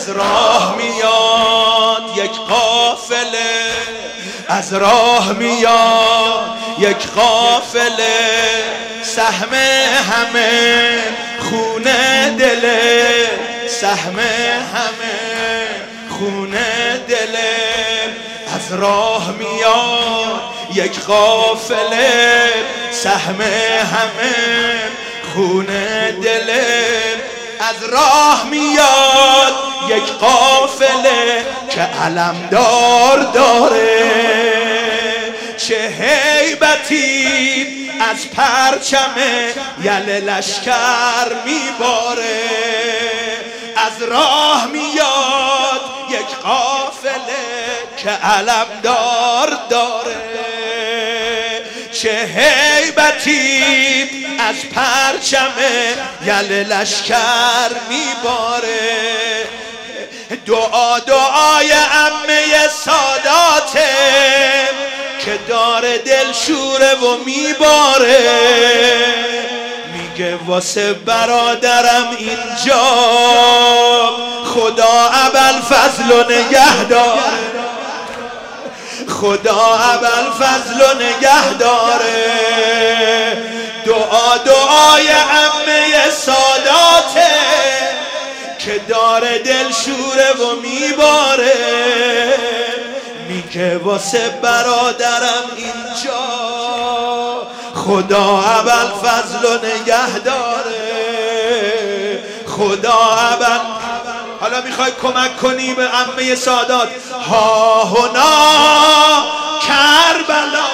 از راه میاد یک قافله، از راه میاد یک قافله، سهم همه خونه دله، سهم همه خونه دله. از راه میاد یک قافله، سهم همه خونه دله. از راه میاد یک قافله که علمدار داره، چه هیبتی از پرچم یل لشکر میباره. از راه میاد یک قافله که علمدار داره، چه هیبتی از پرچم یل لشکر میباره. دعا دعای عمه ساداته که داره دلشوره و میباره. میگه واسه برادرم اینجا خدا ابوالفضل و نگهدار، خدا ابوالفضل و نگهداره. دعا دعای عمه ساداته که داره دلشوره و میباره. میگه واسه برادرم اینجا خدا ابوالفضل و نگهداره، خدا حالا میخوای کمک کنی به عمه سادات. ها هنا کربلا،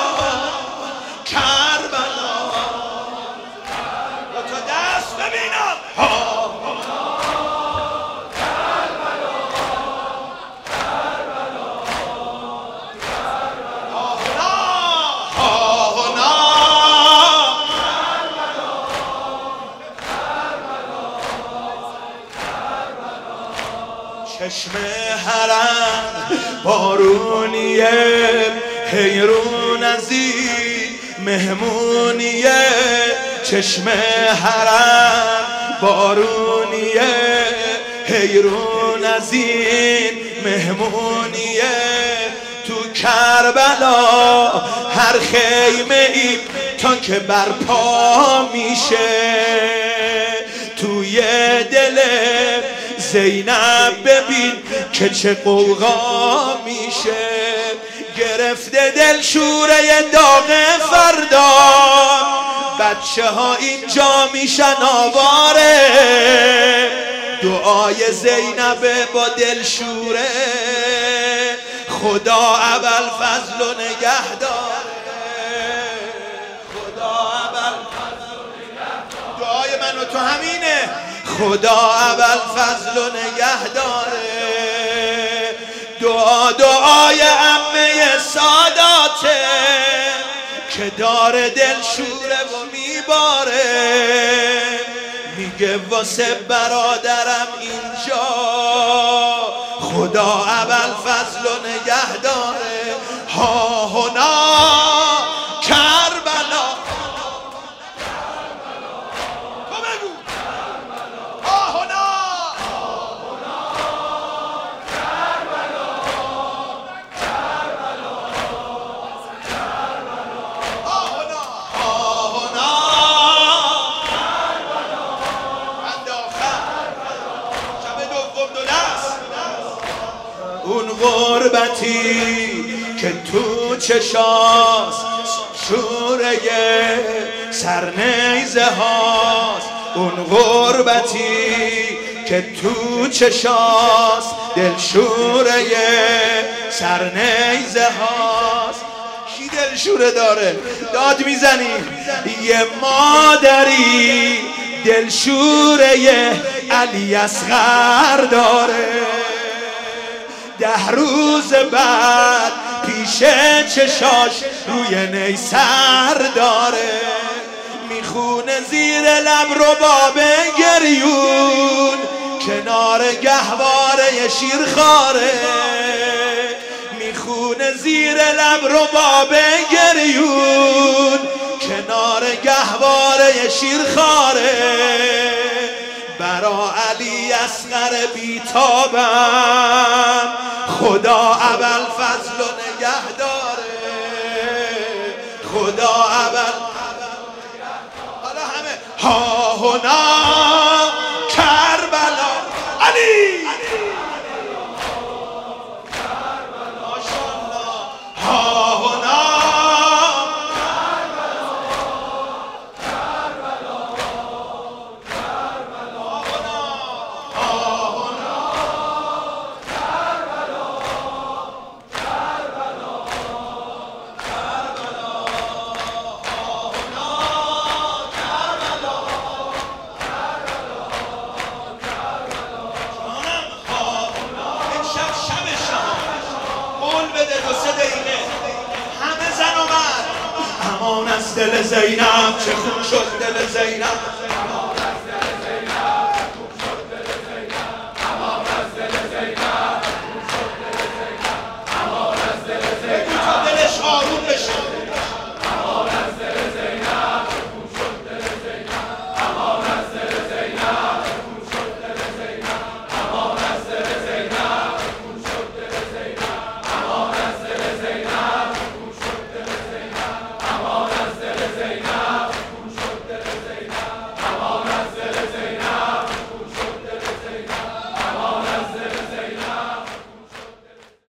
کربلا، با تو دست ببینم. ها هنا کربلا، کربلا، کربلا، ها هنا چشم حرم بارونیه، حیرون ازی مهمونیه. چشم حرم بارونیه، حیرون ازین مهمونیه. تو کربلا هر خیمه ای تا که برپا میشه، توی دل زینب ببین که چه قوقا میشه. گرفته دلشوره داغ فردا، بچه ها اینجا میشن آواره. دعای زینب با دلشوره خدا ابوالفضل و نگهداره، خدا ابوالفضل و نگهداره. دعای من و تو همینه، خدا ابوالفضل و نگهداره. دعا دعای عمه ساداته که داره دلشوره و میباره. میگه واسه برادرم اینجا خدا ابوالفضل و نگهداره. ها هنا کربلا، تو بگو. ها هنا اون غربتی که تو چشاست شوره سرنیزه هاست. اون غربتی که تو چشاست دلشوره سرنیزه هاست. کی دلشوره داره؟ داد میزنیم. یه مادری دلشوره علی اصغر داره، 10 روز بعد پیش چشاش روی نیسر داره. میخونه زیر لب رباب گریون کنار گهواره شیرخواره. میخونه زیر لب رباب گریون کنار گهواره شیرخواره. برا علی اصغر بیتابم، خدا ابوالفضل و نگه داره، خدا حالا همه ها هنا کربلا علی ماشاءالله ها هنا امان از دل زینب، چه خون شد دل زینب.